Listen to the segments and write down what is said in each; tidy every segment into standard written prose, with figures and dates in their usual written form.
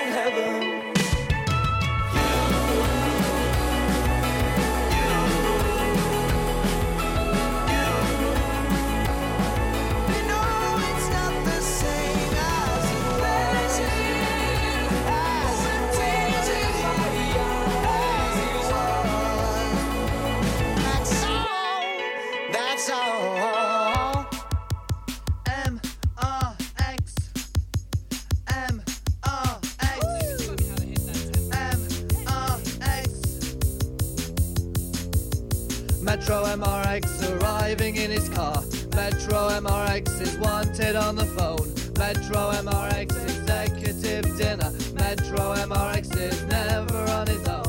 Metro MRX arriving in his car. Metro MRX is wanted on the phone. Metro MRX executive dinner. Metro MRX is never on his own.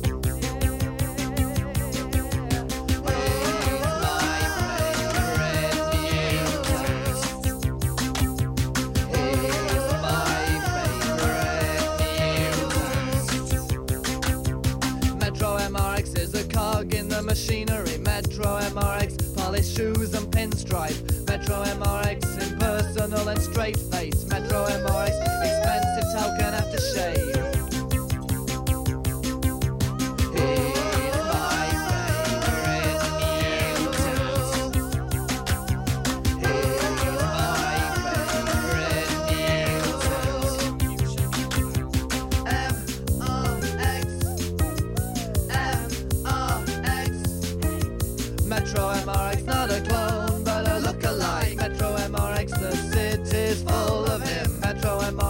Machinery. Metro MRX, polished shoes and pinstripe. Metro MRX, impersonal and straight face. Metro MRX, expensive token aftershave. He's my favorite mutant. He's my favorite mutant. Metro MRX, not a clone, but a look-alike. Metro MRX, the city's full of him. Metro MRX.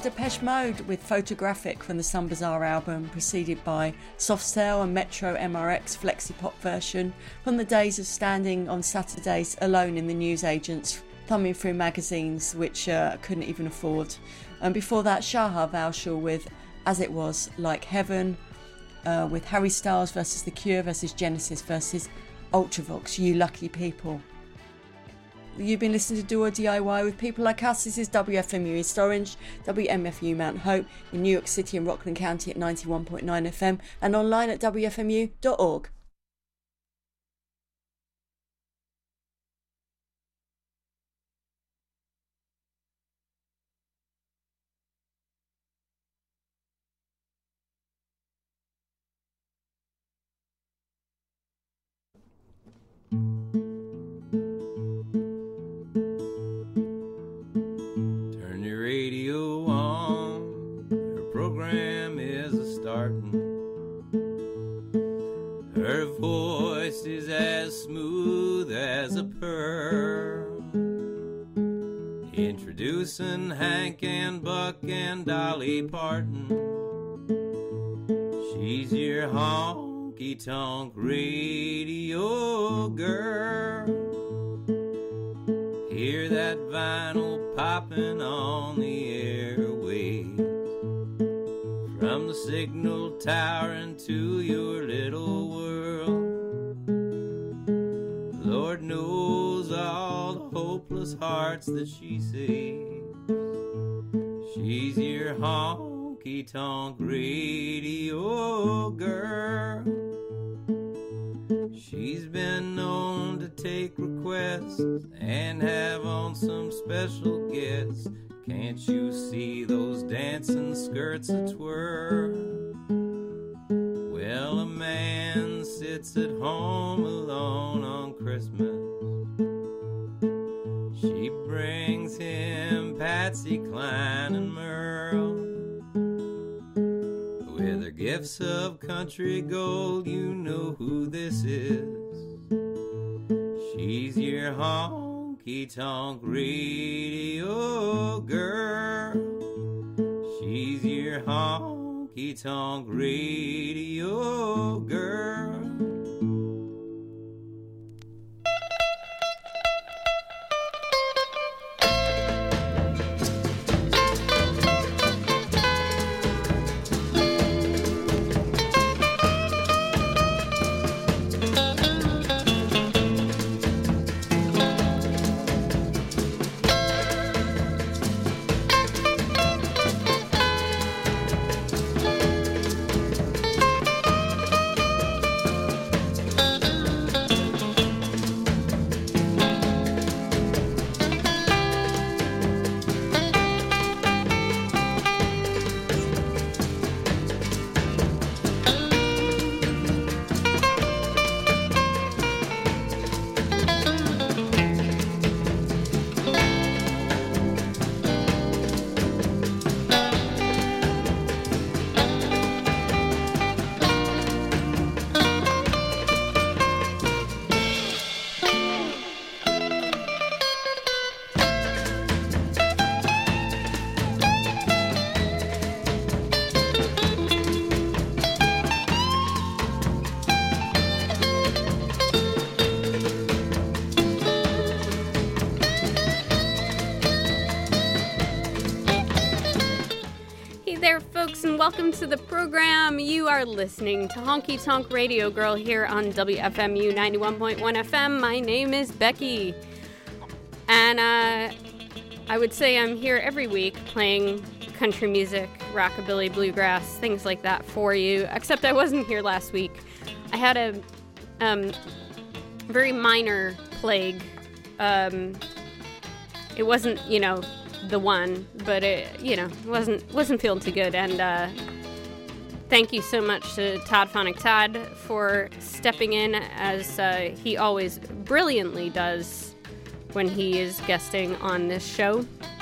Depeche Mode with Photographic from the Sun Bazaar album, preceded by Soft Cell and Metro MRX flexi-pop version from the days of standing on Saturdays alone in the newsagents, thumbing through magazines which I couldn't even afford. And before that, Shahar Valshal with As It Was, Like Heaven, with Harry Styles versus The Cure versus Genesis versus Ultravox, You Lucky People. You've been listening to Do or DIY with people like us. This is WFMU East Orange, WMFU Mount Hope in New York City and Rockland County at 91.9 FM and online at WFMU.org. Her voice is as smooth as a pearl, introducing Hank and Buck and Dolly Parton. She's your honky-tonk radio girl. Hear that vinyl popping on the airwaves, from the signal tower into your little world. Lord knows all the hopeless hearts that she saves. She's your honky-tonk radio girl. She's been known to take requests and have on some special guests. Can't you see those dancing skirts a-twirl? Well, a man sits at home alone on Christmas. She brings him Patsy Cline and Merle. With her gifts of country gold, you know who this is. She's your honky-tonk radio girl. She's your honky-tonk radio girl. Welcome to the program. You are listening to Honky Tonk Radio Girl here on WFMU 91.1 FM. My name is Becky. And I would say I'm here every week playing country music, rockabilly, bluegrass, things like that for you. Except I wasn't here last week. I had a very minor plague. It wasn't, the one, but it, wasn't feeling too good. And thank you so much to Todd Phonic Todd for stepping in, as he always brilliantly does when he is guesting on this show.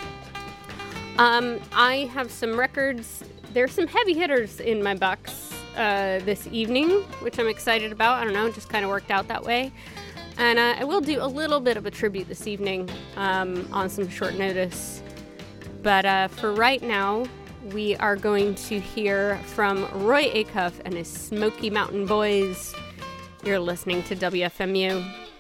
I have some records. There's some heavy hitters in my box this evening, which I'm excited about. I don't know, it just kind of worked out that way. And I will do a little bit of a tribute this evening on some short notice. But for right now, we are going to hear from Roy Acuff and his Smoky Mountain Boys. You're listening to WFMU.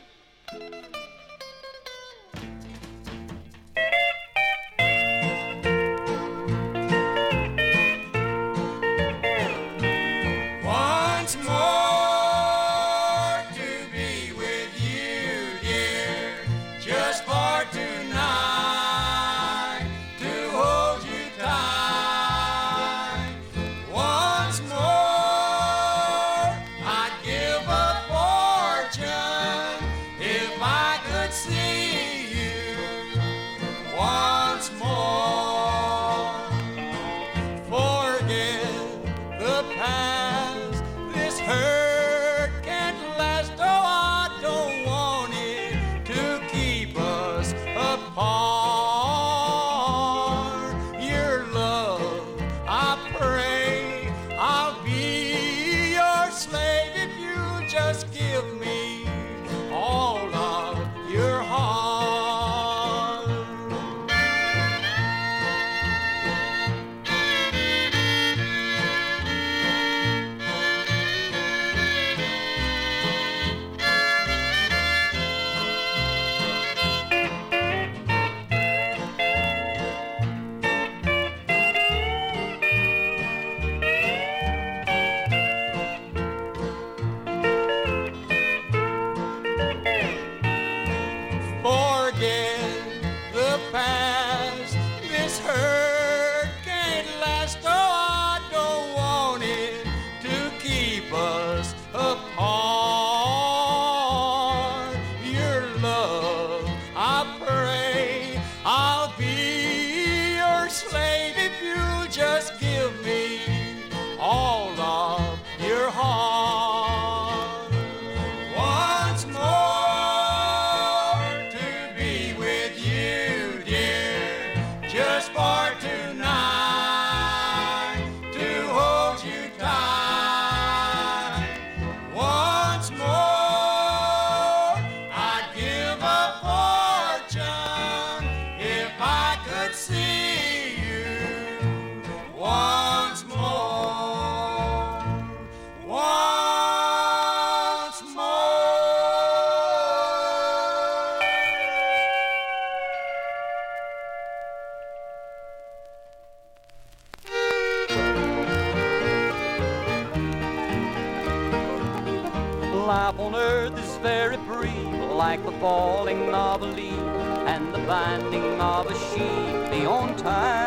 Life on earth is very brief, like the falling of a leaf and the binding of a sheep beyond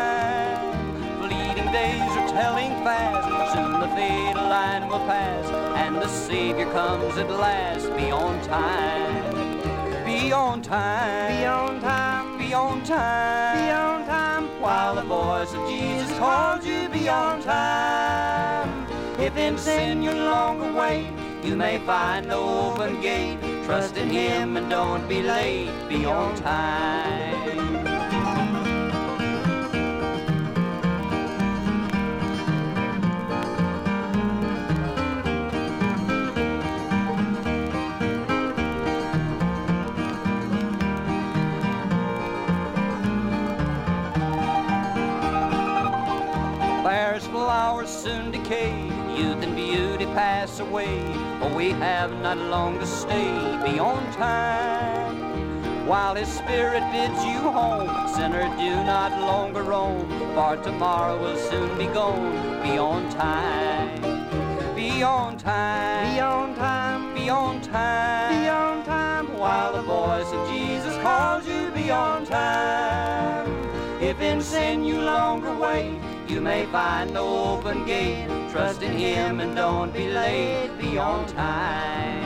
time. Fleeting days are telling fast, soon the fatal line will pass, and the Savior comes at last beyond time. Beyond time, beyond time, beyond time, beyond time, while the voice of Jesus calls you beyond time. If in sin you're longer wait, you may find no open gate. Trust in Him and don't be late beyond time. Fairest flowers soon decay, youth and beauty pass away, for we have not long to stay beyond time. While His Spirit bids you home, sinner, do not longer roam, for tomorrow will soon be gone beyond time. Beyond time, beyond time, beyond time, beyond time, while the voice of Jesus calls you beyond time. If in sin you longer wait, you may find no open gate. Trust in Him and don't be late beyond time.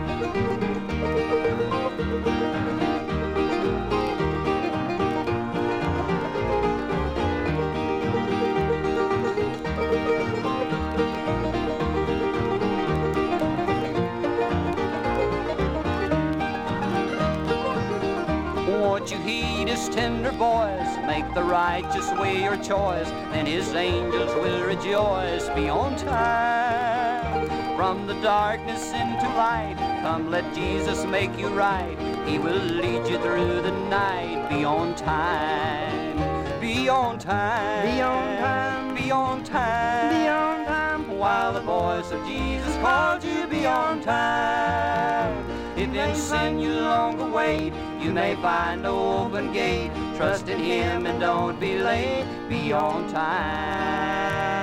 Won't you heed His tender voice? Make the righteous way your choice, then His angels will rejoice beyond time. From the darkness into light, come let Jesus make you right. He will lead you through the night beyond time. be on time, be on time, be on time, be on time. While the voice of Jesus calls you, be on time. If in sin you longer wait, you may find no open gate. Trust in Him and don't be late, be on time.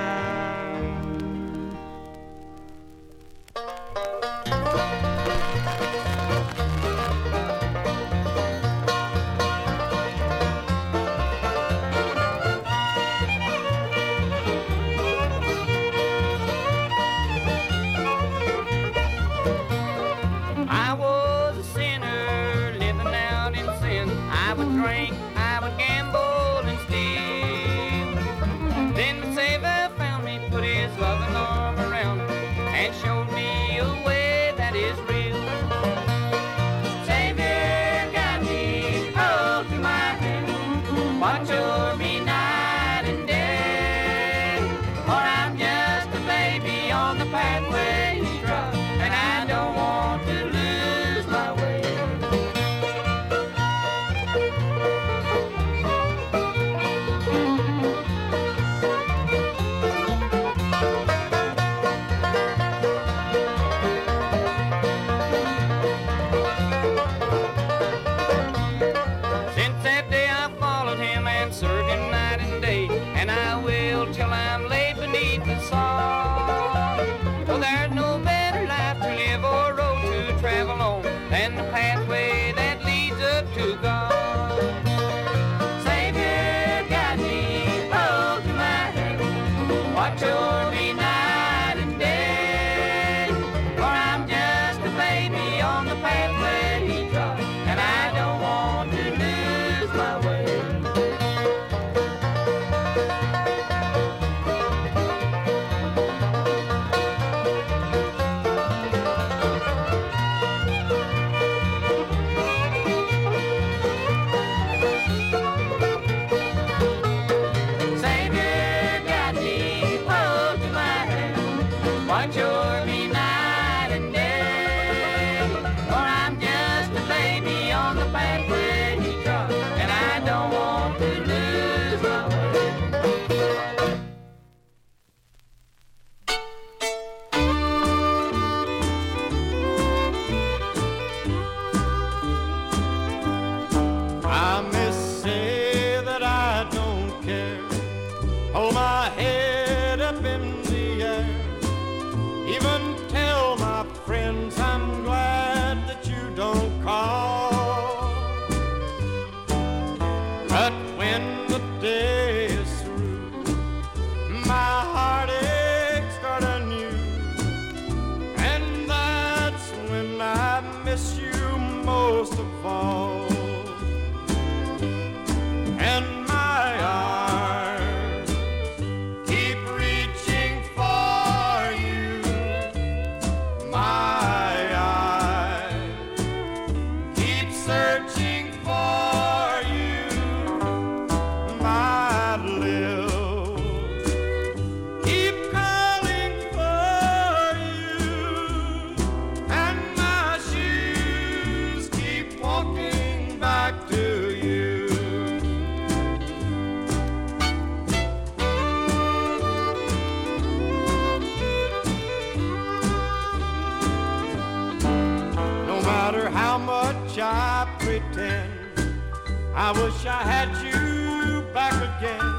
I wish I had you back again,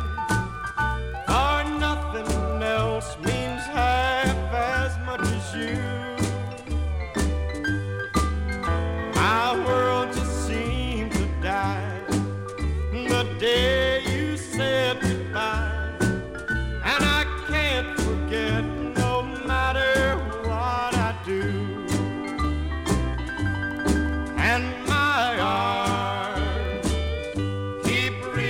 for nothing else means half as much as you. My world just seemed to die the day you said goodbye, and I can't forget no matter what I do. And my arms keep reaching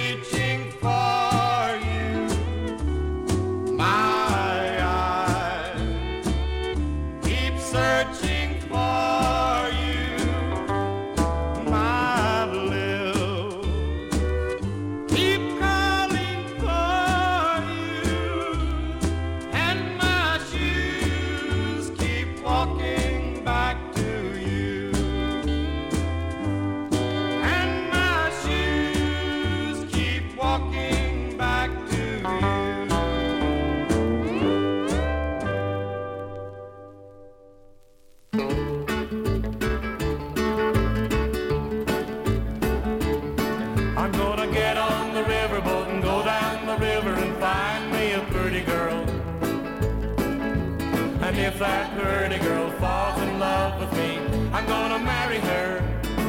And if that pretty girl falls in love with me, I'm gonna marry her.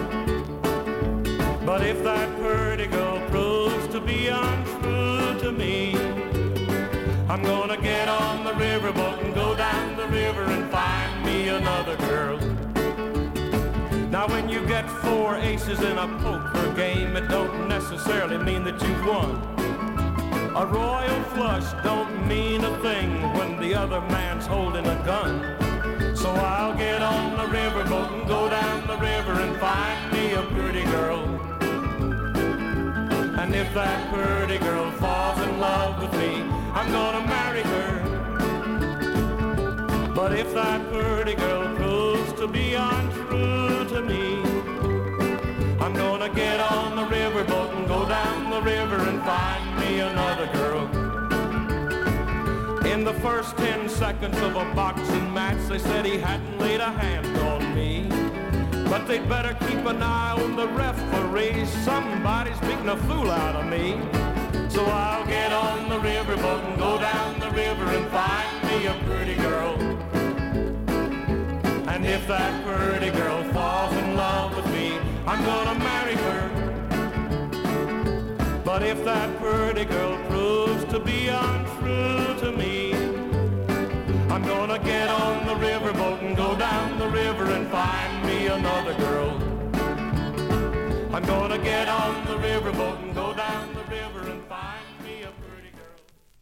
But if that pretty girl proves to be untrue to me, I'm gonna get on the riverboat and go down the river and find me another girl. Now when you get 4 aces in a poker game, it don't necessarily mean that you've won. A royal flush don't mean a thing when the other man's holding a gun. So I'll get on the riverboat and go down the river and find me a pretty girl. And if that pretty girl falls in love with me, I'm gonna marry her. But if that pretty girl proves to be untrue to me, I'm gonna get on the riverboat and go down the river and find me another girl. In the first 10 seconds of a boxing match, they said he hadn't laid a hand on me. But they'd better keep an eye on the referee. Somebody's beating a fool out of me. So I'll get on the riverboat and go down the river and find me a pretty girl. And if that pretty girl falls in love with me, I'm gonna marry her. But if that pretty girl proves to be untrue to me, I'm gonna get on the riverboat and go down the river and find me another girl. I'm gonna get on the riverboat and go down the river and find me a pretty girl.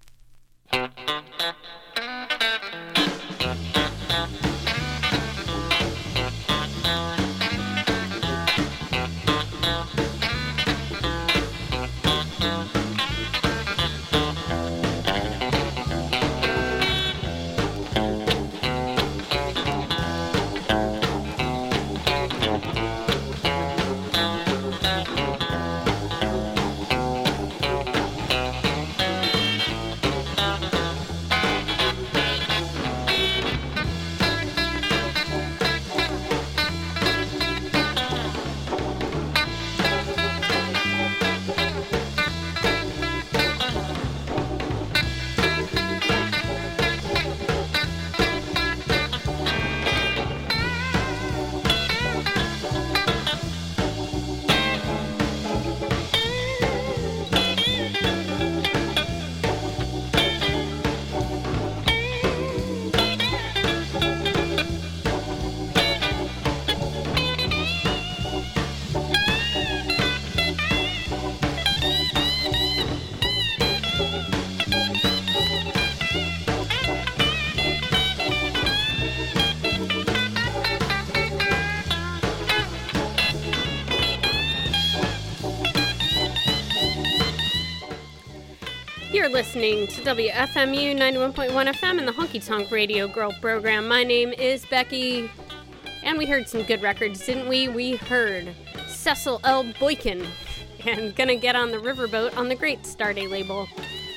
You're listening to WFMU 91.1 FM and the Honky Tonk Radio Girl program. My name is Becky, and we heard some good records, didn't we? We heard Cecil L. Boykin and Gonna Get on the Riverboat on the Great Starday label.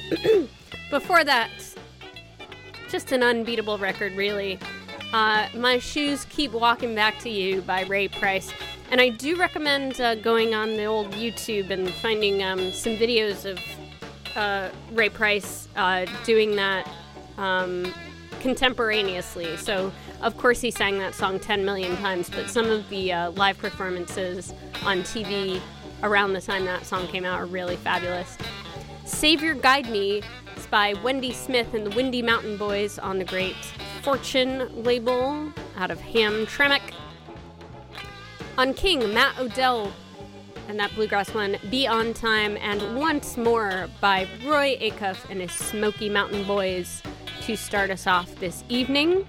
Before that, just an unbeatable record, really. My Shoes Keep Walking Back to You by Ray Price. And I do recommend going on the old YouTube and finding some videos of Ray Price doing that contemporaneously. So, of course, he sang that song 10 million times, but some of the live performances on TV around the time that song came out are really fabulous. Savior Guide Me is by Wendy Smith and the Windy Mountain Boys on the Great Fortune label out of Hamtramck. On King, Matt O'Dell and that bluegrass one, Be On Time, and Once More by Roy Acuff and his Smoky Mountain Boys to start us off this evening.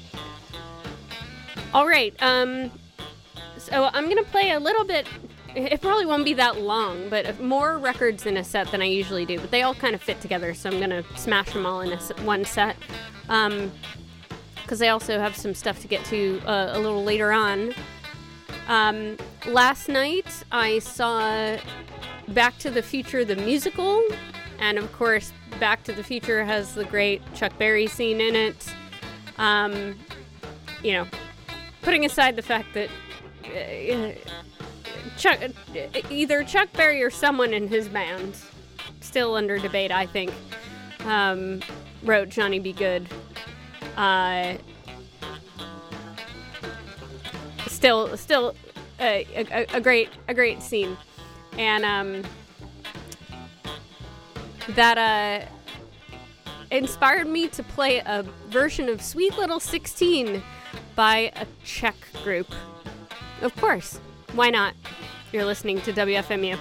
All right, so I'm going to play a little bit. It probably won't be that long, but more records in a set than I usually do, but they all kind of fit together, so I'm going to smash them all in one set, because I also have some stuff to get to a little later on. Last night I saw Back to the Future the musical, and of course Back to the Future has the great Chuck Berry scene in it. You know, putting aside the fact that either Chuck Berry or someone in his band, still under debate I think, wrote Johnny B. Good. Still a great scene, and that inspired me to play a version of Sweet Little 16 by a Czech group. Of course, why not? You're listening to WFMU.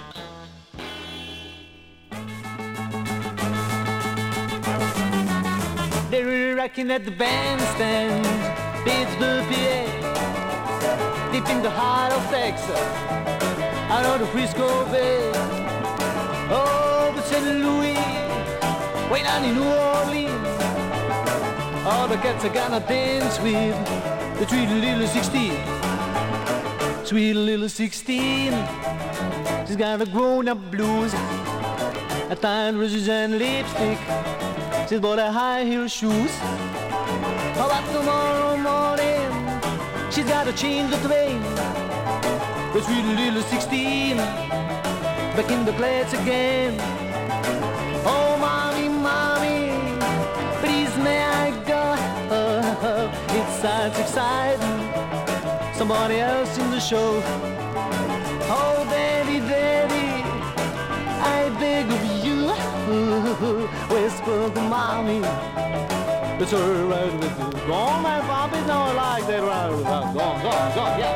They were rocking at the bandstand, Pittsburgh, PA, deep in the heart of Texas, out of the Frisco Bay. Oh, but St. Louis, way down in New Orleans, all the cats are gonna dance with the sweet little 16. Sweet little 16, she's got a grown-up blues, a tight roses and lipstick. She's bought a high-heel shoes. How about tomorrow morning? She's got to change the train. The sweet little 16, back in the class again. Oh, mommy, mommy, please may I go? It sounds exciting. Somebody else in the show. Oh, daddy, daddy, I beg of you. Whisper to mommy, it's alright with you. Go on, my Bobby, no, I like that right. Go on, yeah.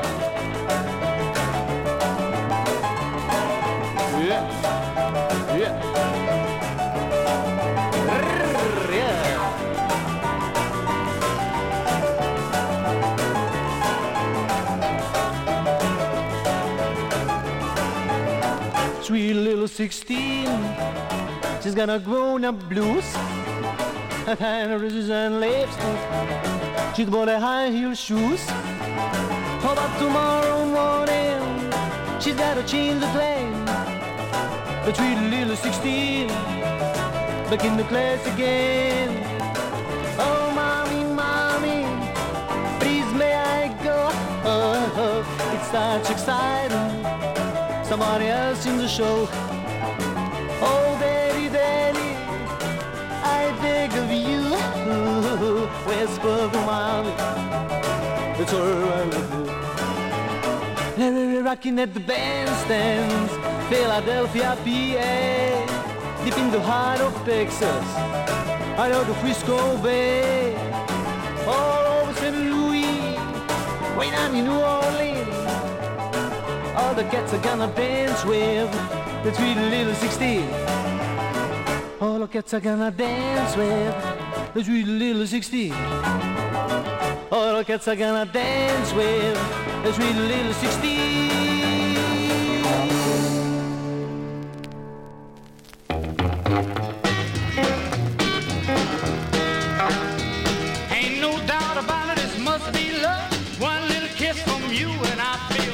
Yeah. Sweet little 16, she's got a grown-up blues, a tiny roses and lipstick. She's bought a high-heel shoes. How about tomorrow morning? She's got to change the plane. The sweet little 16, back in the class again. Oh, mommy, mommy, please may I go? It starts exciting. Somebody else in the show. Oh, daddy, daddy, I beg of you. Whisper to mommy, it's alright with you. They're rocking at the bandstands, Philadelphia, PA, deep in the heart of Texas, out of the Frisco Bay, all over St. Louis, way down in New Orleans. All the cats are gonna dance with the sweet little 16. All the cats are gonna dance with the sweet little 16. All the cats are gonna dance with the sweet little 16. Ain't no doubt about it, this must be love. One little kiss from you and I feel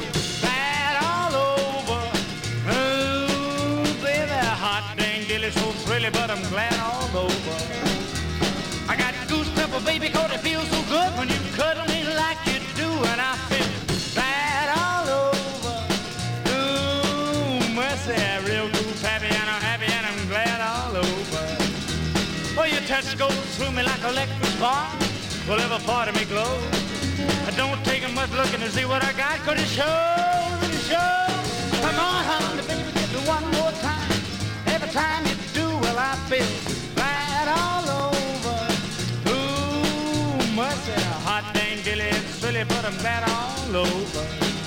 so thrilly, but I'm glad all over. I got goose pepper, baby, 'cause it feels so good when you cuddle me like you do, and I feel bad all over. Ooh, mercy, real cool, happy, and I'm happy, and I'm glad all over. Oh, your touch goes through me like electric spark, will every part of me glow. I don't take much looking to see what I got, 'cause it shows, it shows. Come on, honey, baby, give me one more time. Every time you do, well, I feel bad all over. Ooh, mercy, hot dang dilly, it's silly, but I'm glad all over.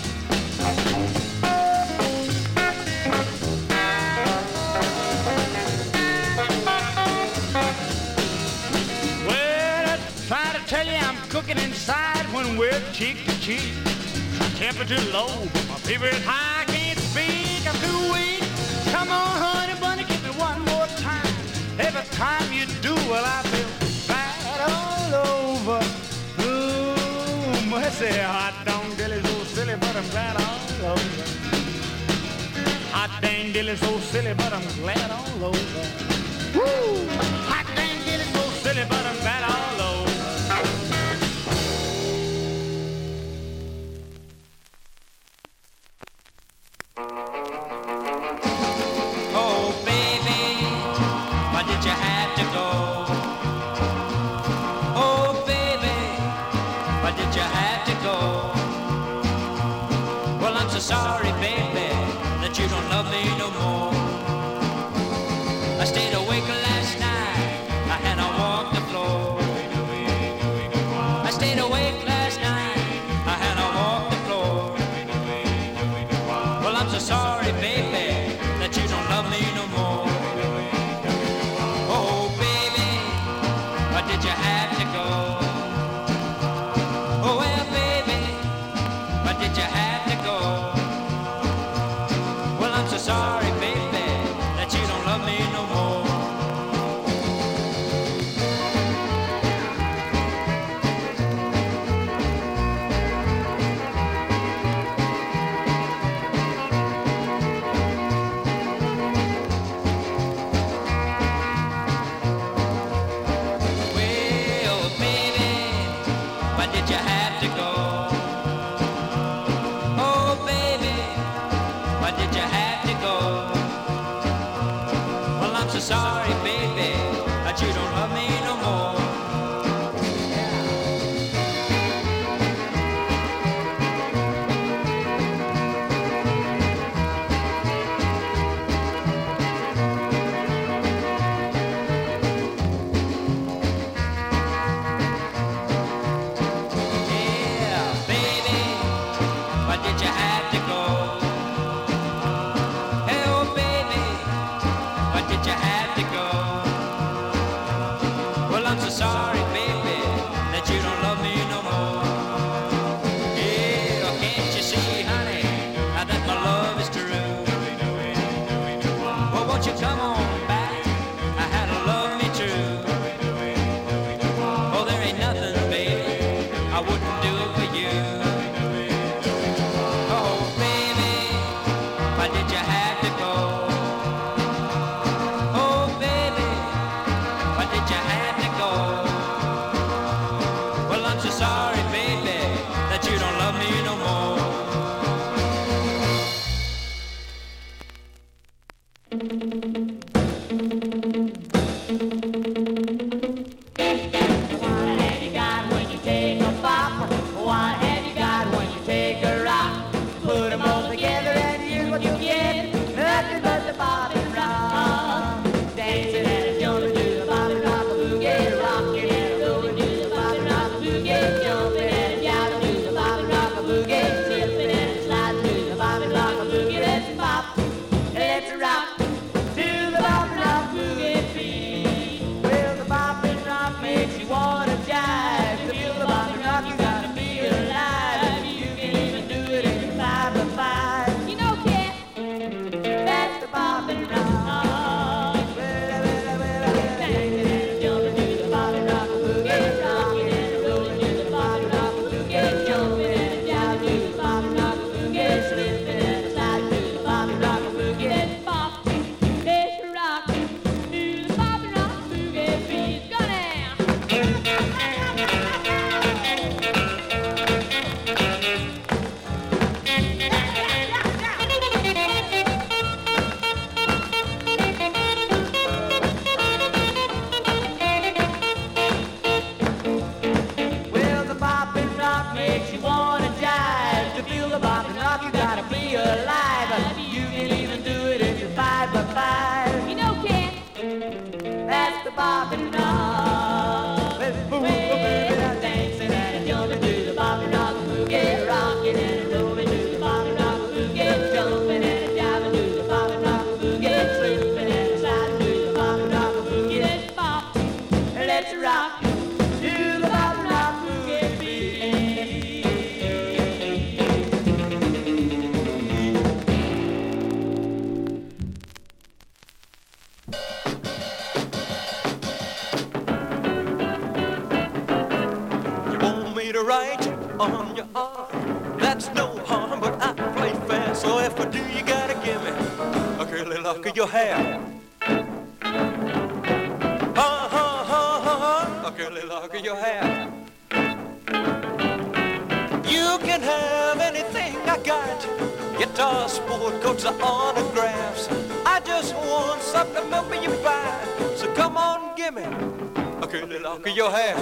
Well, I try to tell you I'm cooking inside when we're cheek to cheek. My temperature low, but my fever is high, I can't speak, I'm too weak. Come on, honey bunny, give me one more time. Every time you do, well, I feel bad all over. Ooh, mercy, hot dang dilly, so silly, but I'm glad all over. Hot dang dilly, so silly, but I'm glad all over. Woo! Hot dang dilly, so silly, but I'm glad all over. Did you have to go? Oh, baby, sorry, baby, that you don't love me no more. I stayed awake last night, and I walked the floor. I stayed awake last night, and I walked the floor. Well, I'm so sorry, baby, that you don't love me no more. Oh, baby, why did you have to go? Oh, well, baby, why did you have to go? Well, I'm so sorry, baby, that you don't love me no more. Well, baby, why did you have to go? Oh, baby, why did you have to go? Well, I'm so sorry, baby, that you don't love me no more. Yeah, baby, why did you have to go? Hey, oh, baby, why did you have to go? Well, I'm so sorry, baby, that you don't love me no more. Yeah, can't you see, honey, that my love is true? Well, won't you come on back? I had to love me true. Oh, there ain't nothing, baby, I wouldn't do it for you. Oh, baby, why did you have to go? Oh, baby, why did you have to go? Well, I'm so sorry, baby, that you don't love me no more. What have you got when you take a bop? What have you got when you take a rock? Put them all together and here's what you get. Nothing but the bop and rock. Dancing and jumping to the bop and rock boogie. Rocking and rolling to the bop and rock boogie. Jumping and yowling to the bop and rock boogie. Slipping and sliding to the bop and rock boogie. Let's bop, let's rock to the bop and rock boogie beat. Well, the bop and rock makes you wanna jive. To feel the bop and rock, you gotta be alive. You can even do it in 5-by-5. You know, kid, That's the bop and rock. Dancing and jumping to the bop and rock boogie. Rocking and rolling to the bop and rock boogie. Jumping and yowling to the bop and rock boogie. Slipping and sliding to the bop and rock boogie. let's bop, let's rock to the bop and rock boogie beat. Go now. Well, the bop and rock makes you wanna jive. To feel the bop and rock, you gotta be alive. You can even do it if you're 5-by-5. You know, kid, That's the bop and rock. Well, dancing and jumping to the bop and rock boogie. Rocking and rolling to the bop and rock boogie. Jumping and jiving to the bop and rock boogie. Slipping and sliding to the bop and rock boogie. let's bop, Let's rock to the bop and rock boogie beat. You want me to write on your arm? That's no harm, but I play fair. So if I do, you gotta give me a curly lock of your hair. A curly lock of your hair. You can have anything I got. Guitar, sport coats, or autographs. I just want something to be you buy. So come on, give me a curly lock of your hair.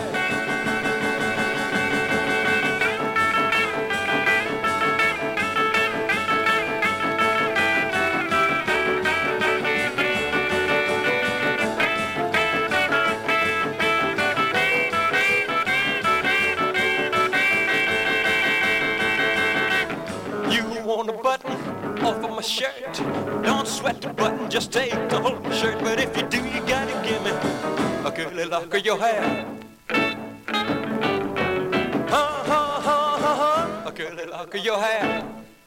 sweat the button, just take the whole shirt. But if you do, you gotta give me a curly lock of your hair. A curly lock of your hair.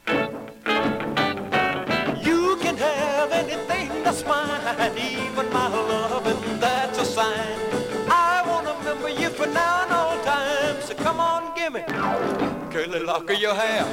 You can have anything that's mine, even my love, and that's a sign. I wanna remember you for now and all time. So come on, give me a curly lock of your hair.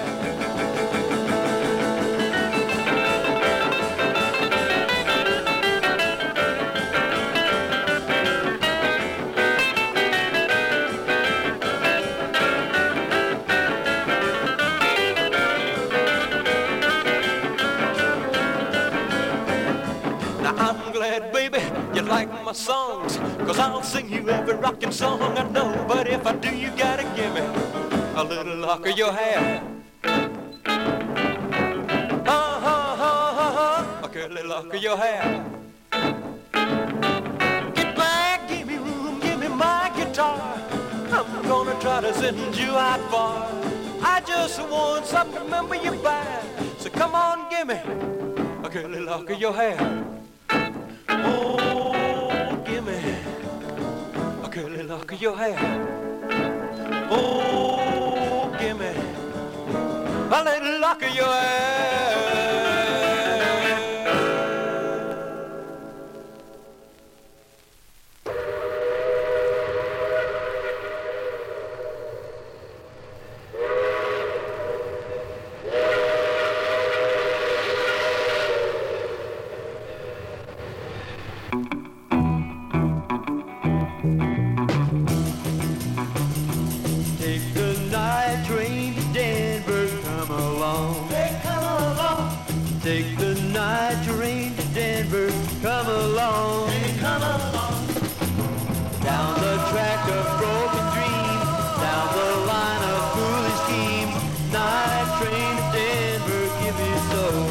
You like my songs, 'cause I'll sing you every rockin' song I know. But if I do, you gotta give me a little lock of your hair. A curly lock of your hair. Get back, give me room, give me my guitar. I'm gonna try to send you out far. I just want something to remember you by. So come on, give me a curly lock of your hair. Oh, give me a curly lock of your hair. Oh, give me a little lock of your hair. Take the night train to Denver, come along. Hey, come along. Down the track of broken dreams, down the line of foolish schemes. Night train to Denver, give me soul.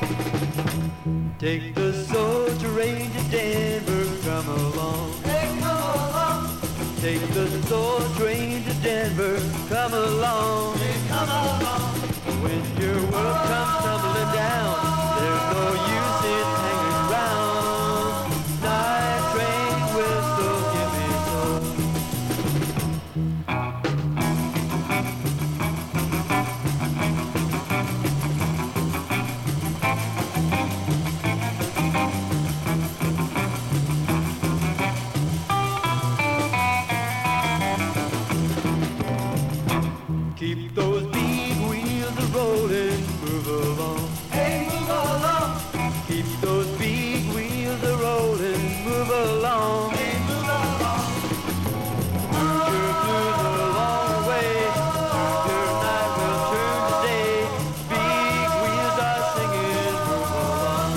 Take the soul train to Denver, come along. Hey, come along. Take the soul train to Denver, come along. Hey, come along. When your world comes tumbling down, there's no use in hanging around. Night train whistle, give me soul. Keep those big wheels a-rolling, move along. Hey, move along. Keep those big wheels a-rolling, move along. Hey, move along. Move your blues along the way. Your night will turn to day. Big wheels are singing, move along.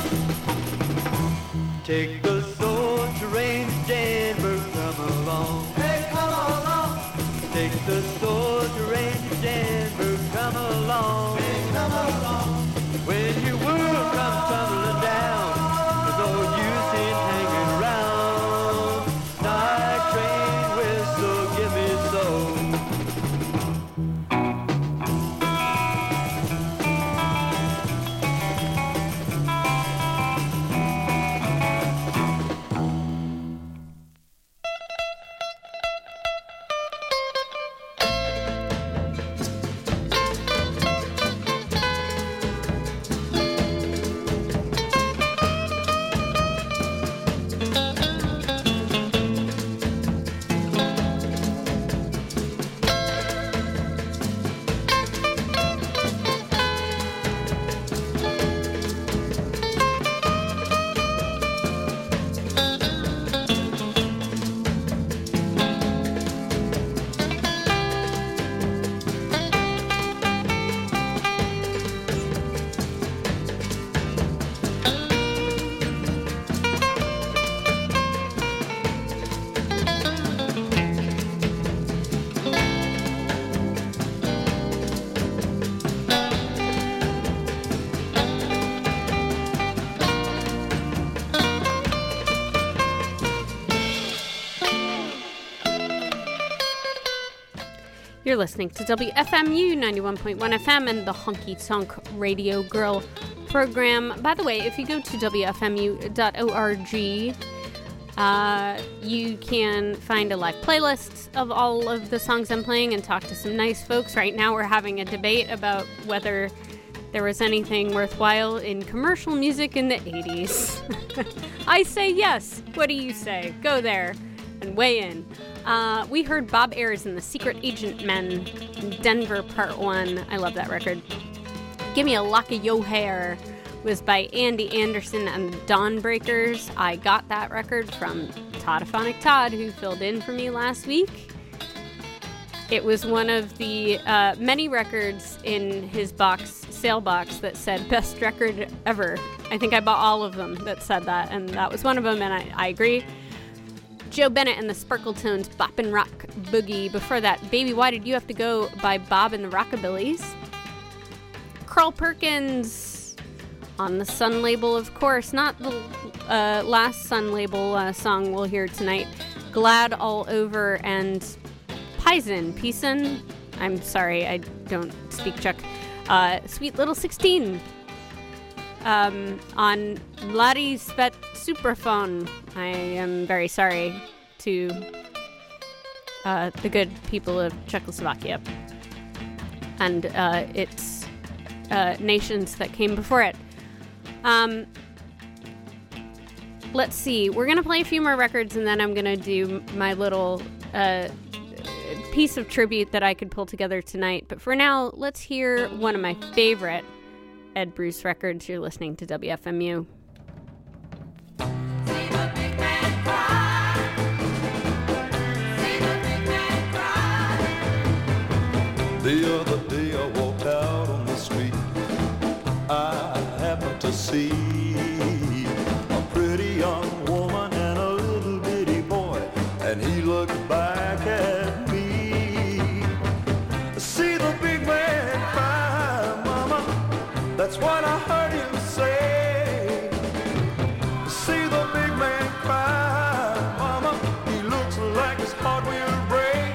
Take the soul train to Denver, come along. Hey, come along. Take the soul train to Denver, come along. Hey, come along. When your world comes tumbling down, there's no use in hanging around. Night train whistle, give me soul. You're listening to WFMU 91.1 FM and the Honky Tonk Radio Girl program. By the way, if you go to WFMU.org, you can find a live playlist of all of the songs I'm playing and talk to some nice folks. Right now we're having a debate about whether there was anything worthwhile in commercial music in the 80s. I say yes. What do you say? Go there and weigh in. We heard Bob Ayers and the Secret Agent Men, Denver Part 1. I love that record. Give Me a Lock of Yo Hair was by Andy Anderson and the Dawnbreakers. I got that record from Toddophonic Todd, who filled in for me last week. It was one of the many records in his sale box that said best record ever. I think I bought all of them that said that, and that was one of them, and I agree. Joe Bennett and the Sparkletones, Boppin' Rock Boogie. Before that, Baby Why Did You Have to Go by Bob and the Rockabillys. Carl Perkins on the Sun label, of course, not the last Sun label song we'll hear tonight. Glad All Over and Pisen. I'm sorry, I don't speak Czech. Sweet Little 16 on Mladý Svet Superphone. I am very sorry to the good people of Czechoslovakia and its nations that came before it. Let's see. We're going to play a few more records, and then I'm going to do my little piece of tribute that I could pull together tonight. But for now, let's hear one of my favorite Ed Bruce records. You're listening to WFMU. The other day I walked out on the street. I happened to see a pretty young woman and a little bitty boy, and he looked back at me. See the big man cry, mama, that's what I heard him say. See the big man cry, mama, he looks like his heart will break.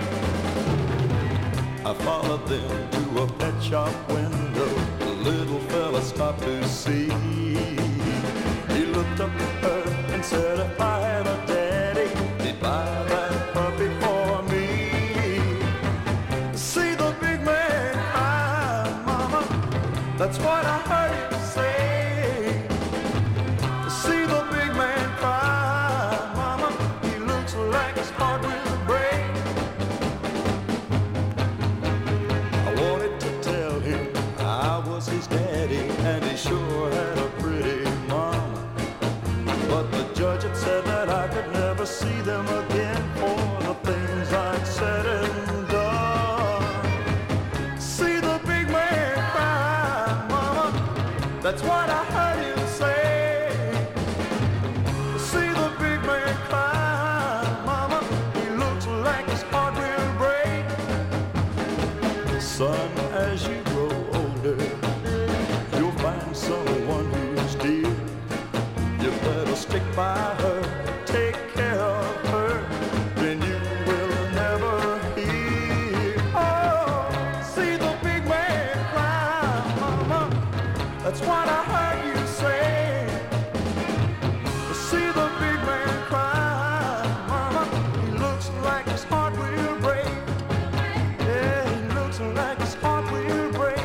I followed them to a pet shop window. The little fella stopped to see. He looked up at her and said, if I had a daddy, he'd buy that puppy for me. See the big man cry, mama, that's what I heard him say. See the big man cry, mama, he looks like his heart will break. His daddy, and he sure had a pretty mama. But the judge had said that I could never see them again for the things I'd said and done. See the big man cry, mama, that's what I heard him say. See the big man cry, mama, he looks like his heart will break. Son, as you grow older, find someone who's dear. You better stick by her, take care of her, then you will never hear. Oh, see the big man cry, mama, that's what I heard you say. See the big man cry, mama, he looks like his heart will break. Yeah, he looks like his heart will break.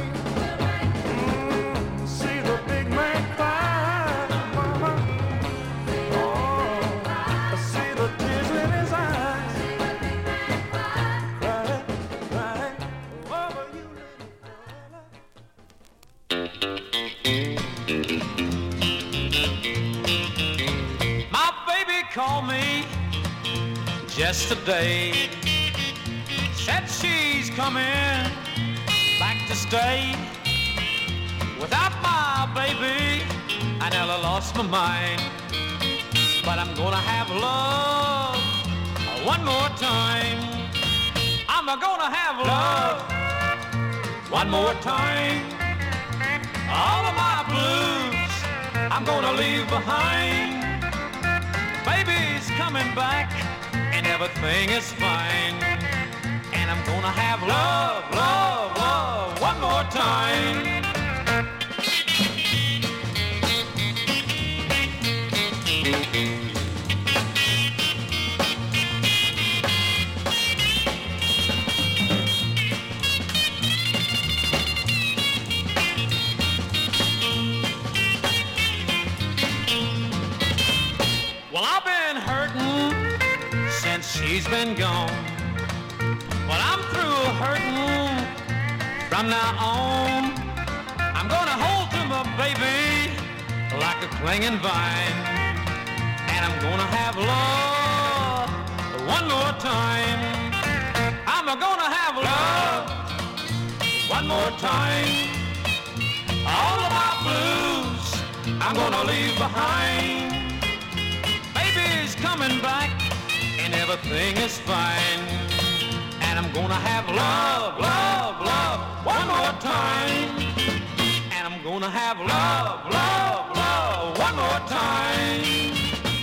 Call me just today. Said she's coming back to stay. Without my baby, I never lost my mind. But I'm gonna have love one more time. I'm gonna have love one more time. All of my blues I'm gonna leave behind. Baby's coming back and everything is fine. And I'm gonna have love, love, love one more time. he's been gone. Well, I'm through hurting. From now on, I'm gonna hold to my baby like a clinging vine. And I'm gonna have love one more time. I'm gonna have love one more time. All of my blues I'm gonna leave behind. Baby's coming back and everything is fine. And I'm gonna have love, love, love one more time. And I'm gonna have love, love, love one more time.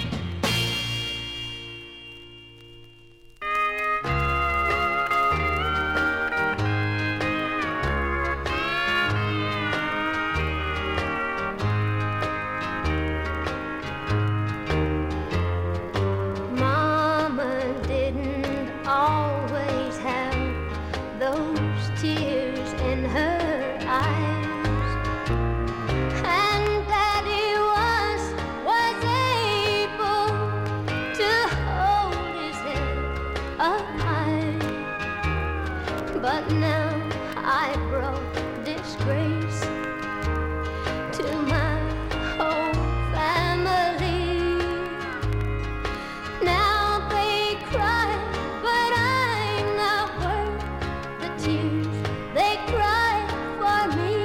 But now I brought disgrace to my whole family. Now they cry, but I'm not worth the tears they cry for me.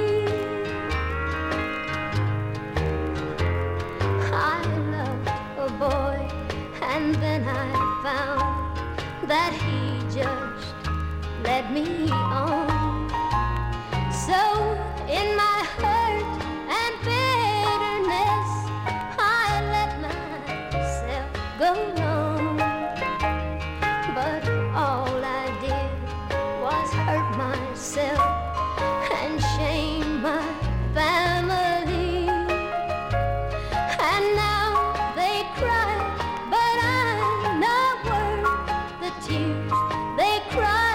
I loved a boy, and then I found that he just led me on. So in my hurt and bitterness, I let myself go wrong. But all I did was hurt myself and shame my family. And now they cry, but I'm not worth the tears they cry.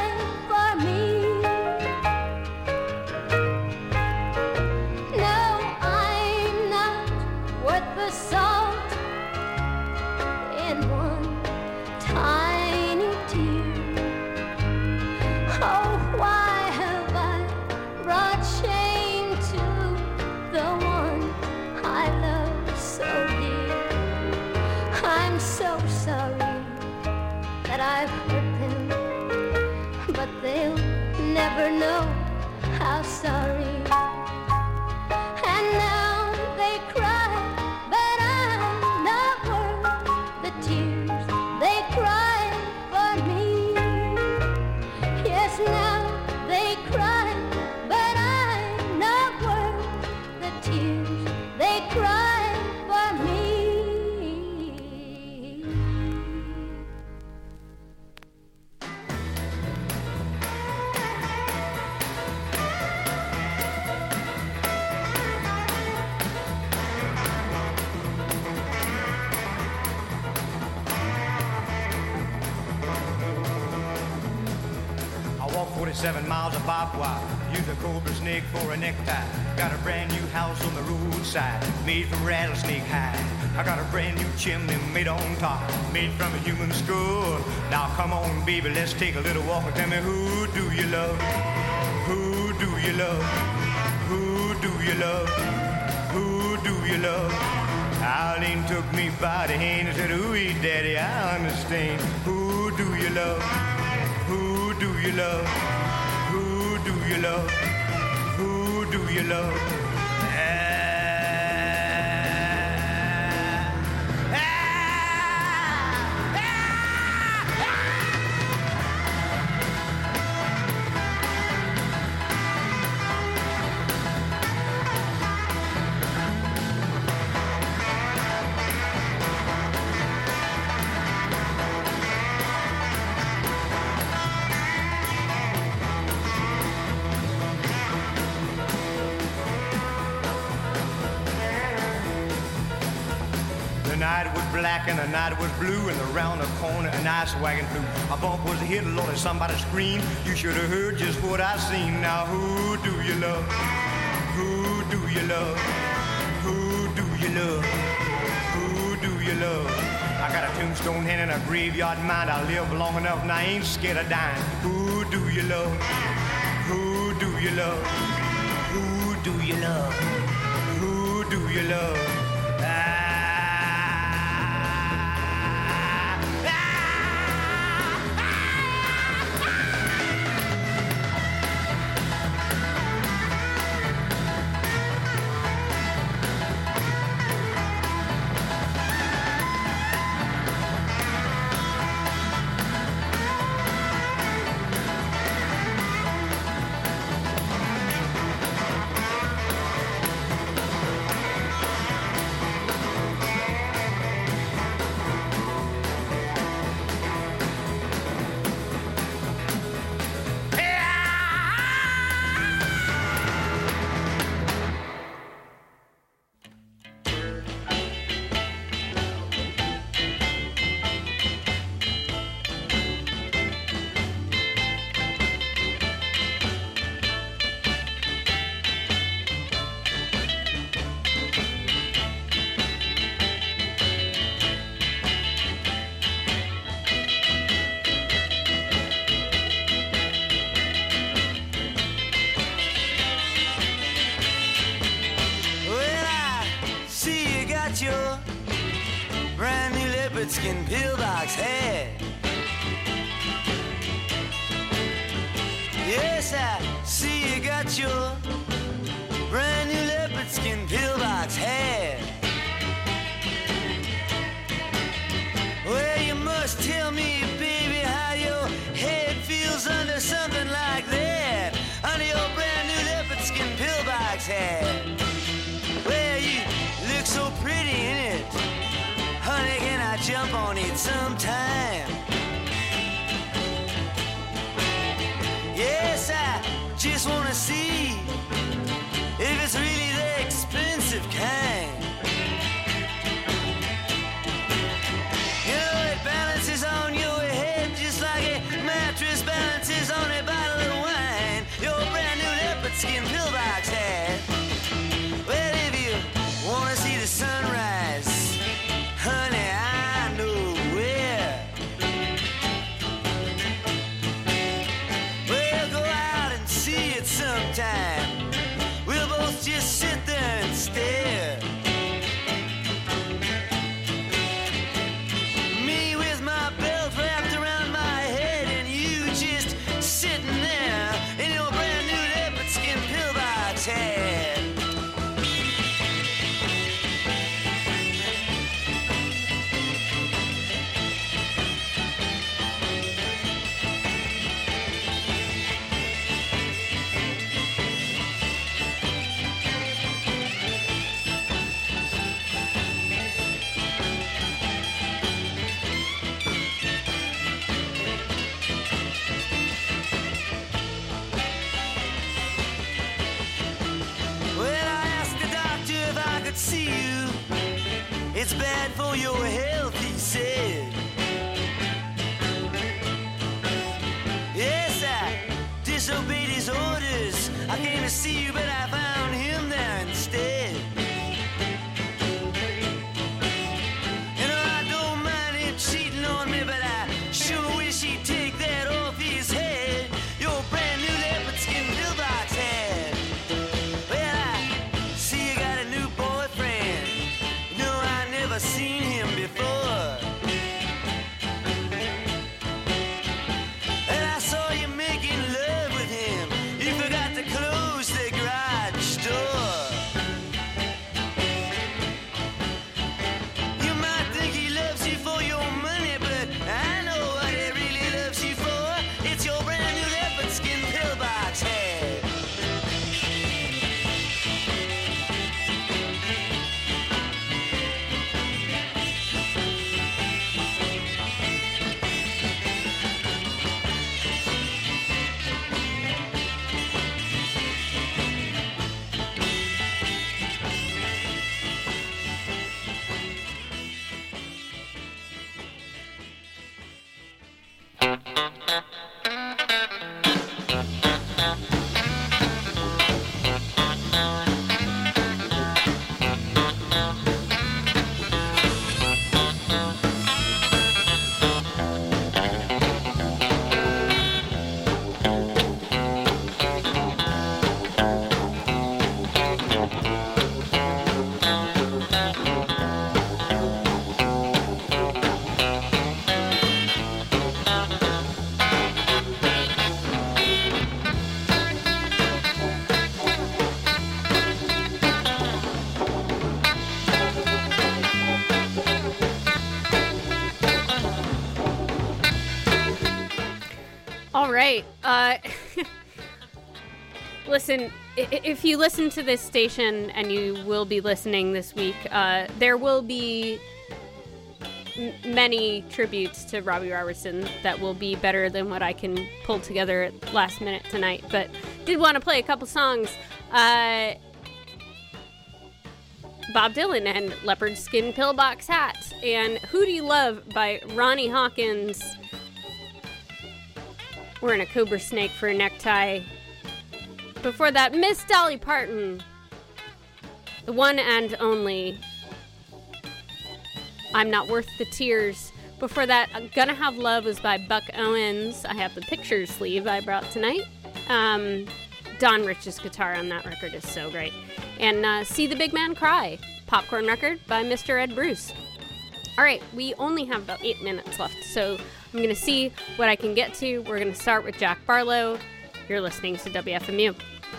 I've hurt them, but they'll never know how sorry. And now they cry, but I'm not worth the tears they cry for me. Yes, now they cry, but I'm not worth the tears they cry for me. I walked 47 miles of barbed wire, used a cobra snake for a necktie. Got a brand new house on the roadside, made from rattlesnake hide. I got a brand new chimney made on top, made from a human skull. Now come on, baby, let's take a little walk and tell me, who do you love? Who do you love? Who do you love? Who do you love? Eileen took me by the hand and said, ooh, daddy, I understand. Who do you love? Who do you love? Who do you love? Who do you love? The night was black and the night was blue, and around the corner an ice wagon flew. A bump was a hit, Lord, and somebody screamed. You should have heard just what I seen. Now who do you love? Who do you love? Who do you love? Who do you love? I I got a tombstone hen and a graveyard mind. I live long enough and I ain't scared of dying. Who do you love? Who do you love? Who do you love? Who do you love? Skin pillbox hat. Yes, I see you got your brand new leopard skin pillbox hat. Well, you must tell me, baby, how your head feels under something like that, under your brand new leopard skin pillbox hat. Well, you look so pretty in it. Honey, can I jump on it sometime? Yes, I just wanna see if it's really the expensive kind. You know, it balances on your head just like a mattress balances on a bottle of wine. Your brand new leopard skin pillbox hat. Well, if you wanna see the sunrise, honey, I know where. We'll go out and see it sometime. We'll both just sit there and stare. Me with my belt wrapped around my head, and you just sitting there in your brand new leopard skin pillbox hat. See you, it's bad for your health, he said. Yes, I disobeyed his orders. I came to see you, but I found him there instead. You know, I don't mind him cheating on me, but I sure wish he'd take that off his head. Your brand new leopard skin pillbox hat. Well, I see you got a new boyfriend. No, I never seen him before. And I saw you making love with him. You forgot to close the garage. right. Listen, if you listen to this station, and you will be listening this week, there will be many tributes to Robbie Robertson that will be better than what I can pull together at last minute tonight. But did want to play a couple songs. Bob Dylan and Leopard Skin Pillbox Hats, and Who Do You Love by Ronnie Hawkins. Wearing a cobra snake for a necktie. Before that, Miss Dolly Parton, the one and only I'm Not Worth the Tears. Before that, Gonna Have Love was by Buck Owens. I have the picture sleeve I brought tonight. Don Rich's guitar on that record is so great. And See the Big Man Cry, Popcorn record by Mr. Ed Bruce. All right, we only have about 8 minutes left, so I'm going to see what I can get to. We're going to start with Jack Barlow. You're listening to WFMU.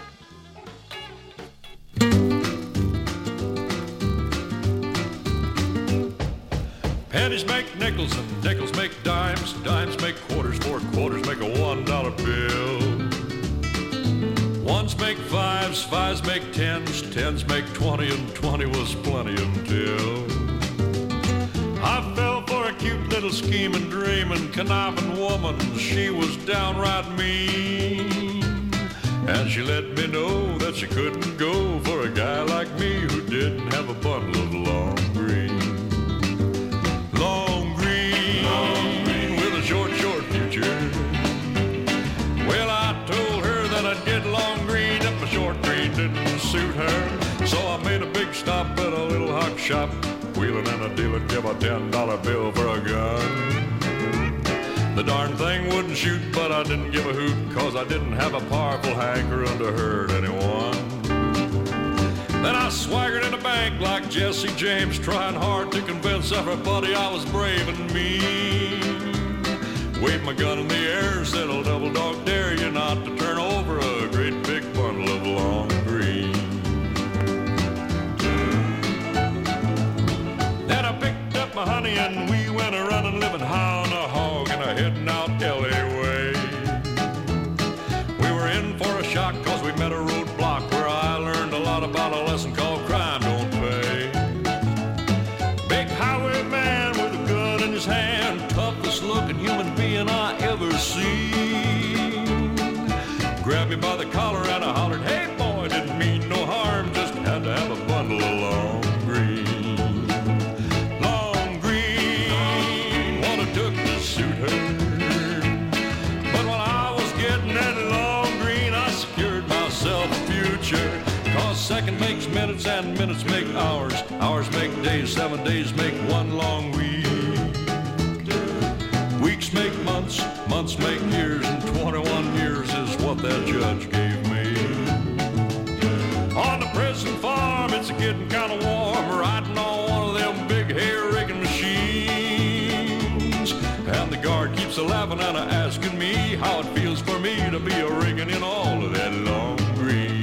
Pennies make nickels and nickels make dimes. Dimes make quarters, 4 quarters make a $1 bill. Ones make fives, fives make tens, tens make 20, and 20 was plenty until I fell for a cute little scheming, dreaming, conniving woman. She was downright mean, and she let me know that she couldn't go for a guy like me who didn't have a bundle of long green. Long green with a short, short future. Well, I told her that I'd get long green if my short green didn't suit her. So I made a big stop at a little hock shop, wheeling and a dealing, give a $10 bill for a gun. The darn thing wouldn't shoot, but I didn't give a hoot, 'cause I didn't have a powerful hankering to hurt anyone. Then I swaggered in the bank like Jesse James, trying hard to convince everybody I was brave and mean. Waved my gun in the air, said I'll double dog dare you not to turn over a great big bundle of long green. Then I picked up my honey and we went a-running, living high on a hog and a-heading out L.A. way. We were in for a shock 'cause we met a roadblock where I learned a lot about a lesson called crime don't pay. Big highwayman with a gun in his hand, toughest looking human being I ever seen. Grabbed me by the collar and I hollered, hey boy, didn't mean no harm, just had to have a bundle of long green. Long green, what it took to suit her. But while I was getting that long green, I secured myself a future. 'Cause second makes minutes and minutes make hours. Hours make days, 7 days make one long week. Weeks make months, months make years, and 21 years is what that judge gave me. On the prison farm, it's getting kind of warm, riding on one of them big hair-raking machines. And the guard keeps a-laughing and a-asking me how it feels for me to be a-rigging in all of that long green.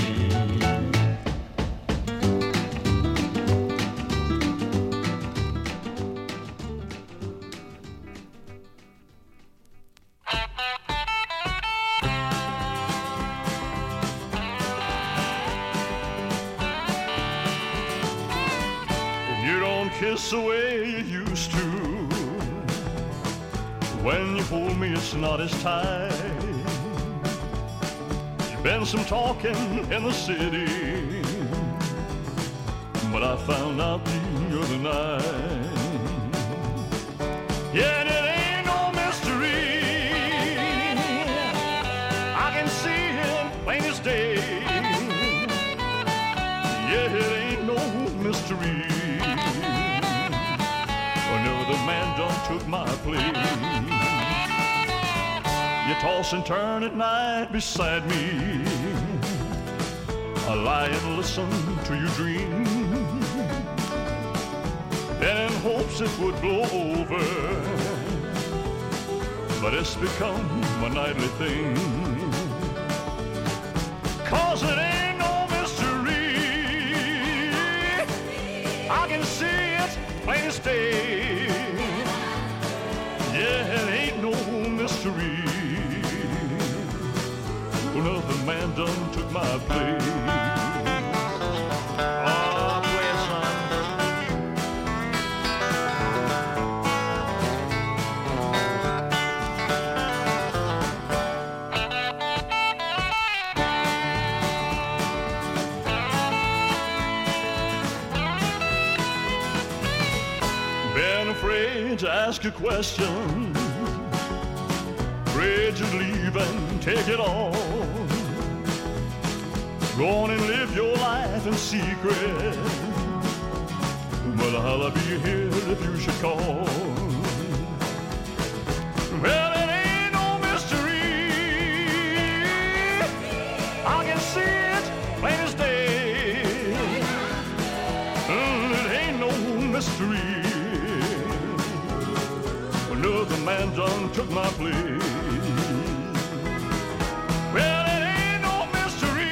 Kiss the way you used to. When you hold me, it's not as tight. There's been some talking in the city, but I found out the other night. Yeah, and it ain't no mystery. I can see it plain as day. Yeah, it ain't no mystery. Another man done took my place. You toss and turn at night beside me. I lie and listen to your dream, and in hopes it would blow over. But it's become a nightly thing. 'Cause it ain't no mystery. I can see it plain as day. Yeah, it ain't no mystery. Another man done took my place. Oh, play it, son. Been afraid to ask a question, afraid to leave and take it all. Go on and live your life in secret, but I'll be here if you should call. Well, it ain't no mystery, I can see it plain as day. It ain't no mystery, another man done took my place. Well, it ain't no mystery,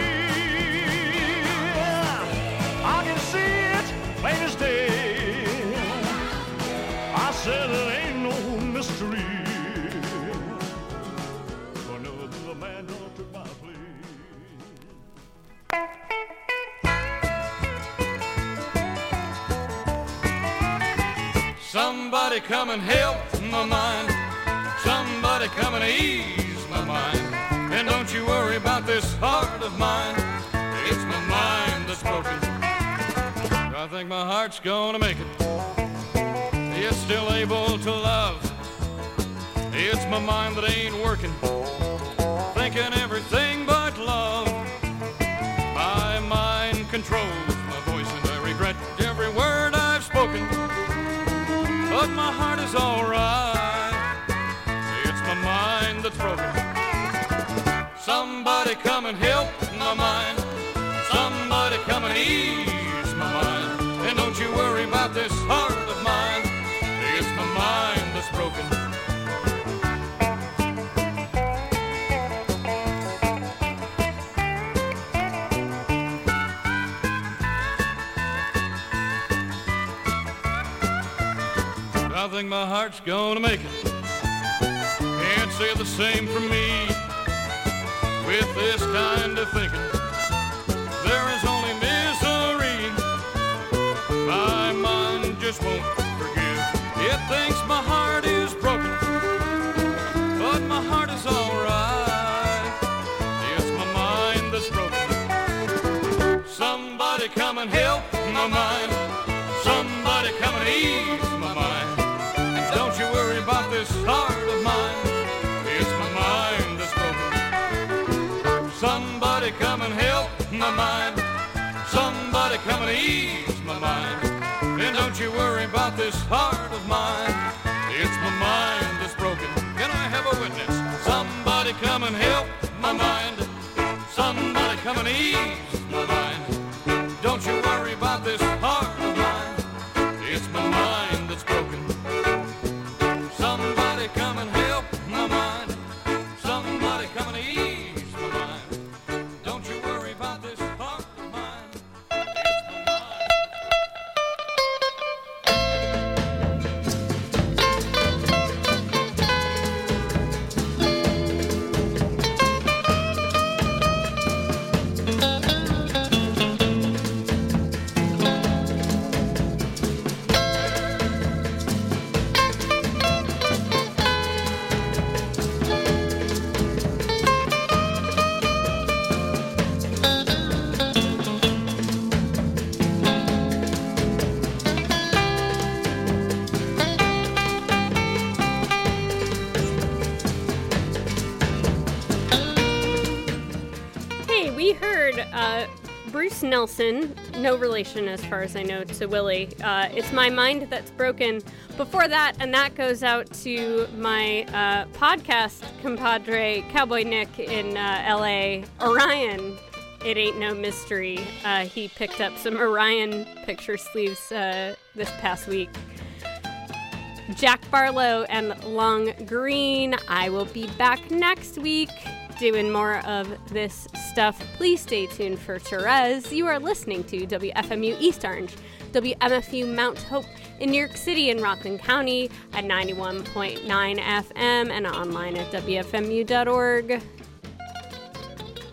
I can see it plain as day. I said it ain't no mystery, another man done took my place. Somebody come and help my mind. Somebody come and ease my mind. And don't you worry about this heart of mine. It's my mind that's broken. I think my heart's gonna make it. It's still able to love. It's my mind that ain't working, thinking everything but love. My mind controls my voice and I regret every word I've spoken. But my heart is alright. It's my mind that's broken. Somebody come and help my mind. Somebody come and ease my mind. And don't you worry about this heart of mine. It's my mind that's broken. I think my heart's gonna make it. Can't say the same for me. With this kind of thinking, there is only misery. My mind just won't forgive. It thinks my heart is broken, but my heart is alright. It's my mind that's broken. Somebody come and help my mind. Somebody come and ease my mind. And don't you worry about this heart of mine. It's my mind that's broken. Somebody come and help my mind. Somebody come and ease my mind. And don't you worry about this heart of mine. It's my mind that's broken. Can I have a witness? Somebody come and help my mind. Somebody come and ease my mind. Don't you worry about this heart of mine. It's my mind that's broken. Somebody come and help my mind. Somebody come and ease my mind. Don't you worry about this heart of mine. It's my mind. Hey, we heard Bruce Nelson, no relation as far as I know to Willie. It's My Mind That's Broken. Before that, and that goes out to my podcast compadre, Cowboy Nick in LA, Orion. It ain't no mystery. He picked up some Orion picture sleeves this past week. Jack Barlow and Long Green. I will be back next week doing more of this stuff. Please stay tuned for Therese. You are listening to WFMU East Orange, WMFU Mount Hope in New York City and Rockland County at 91.9 FM and online at WFMU.org.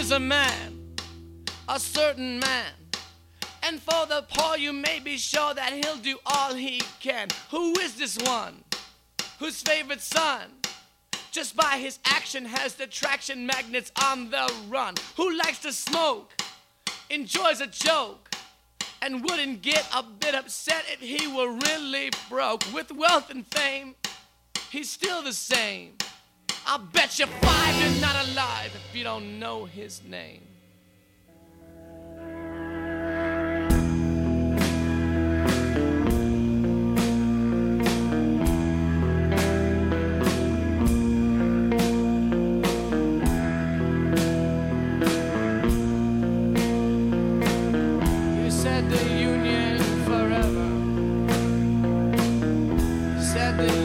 There's a man, a certain man, and for the poor you may be sure that he'll do all he can. Who is this one? Whose favorite son, just by his action, has the traction magnets on the run? Who likes to smoke, enjoys a joke, and wouldn't get a bit upset if he were really broke? With wealth and fame, he's still the same. I'll bet you 5 you're not alive if you don't know his name. You said the Union forever. You said the